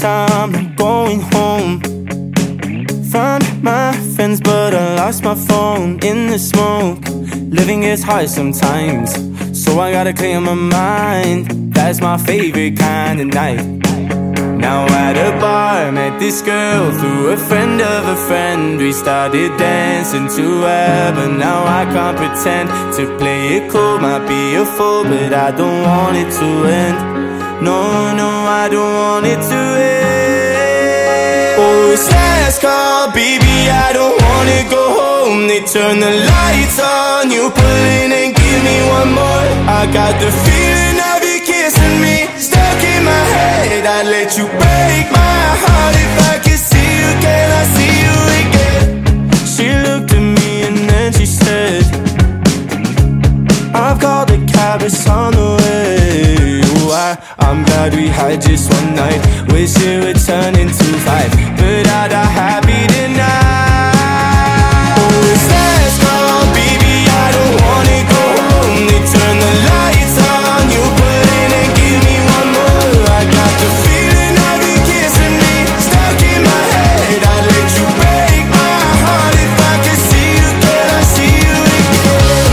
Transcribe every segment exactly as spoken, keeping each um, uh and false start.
I'm not going home. Found my friends but I lost my phone in the smoke. Living gets hard sometimes, so I gotta clear my mind. That's my favorite kind of night. Now at a bar, met this girl through a friend of a friend. We started dancing to her, but now I can't pretend to play it cool. Might be a fool, but I don't want it to end. No, no, I don't want it to end. Oh, it's last call, baby, I don't wanna go home. They turn the lights on, you pull in and give me one more. I got the feeling of you kissing me, stuck in my head. I'd let you break my heart if I could see you. Can I see you again? She looked at me and then she said, I've called the cab, it's on the way. Oh, I, I'm glad we had just one night. Wish it would turn into five, but I'd a happy tonight. Oh, it's last call, baby, I don't wanna go home. They turn the lights on, you put in and give me one more. I got the feeling of you kissing me, stuck in my head. I'd let you break my heart if I could see you. Can I see you again?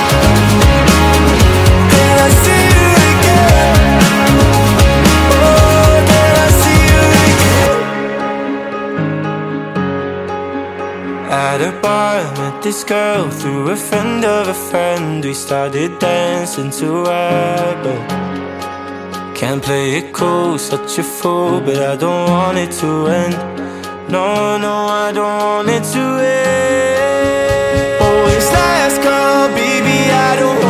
Can I see you again? Oh, can I see you again? At a bar, I met this girl through a friend of a friend. We started dancing to her, but can't play it cool, such a fool, but I don't want it to end. No, no, I don't want it to end. Oh, it's last call, baby, I don't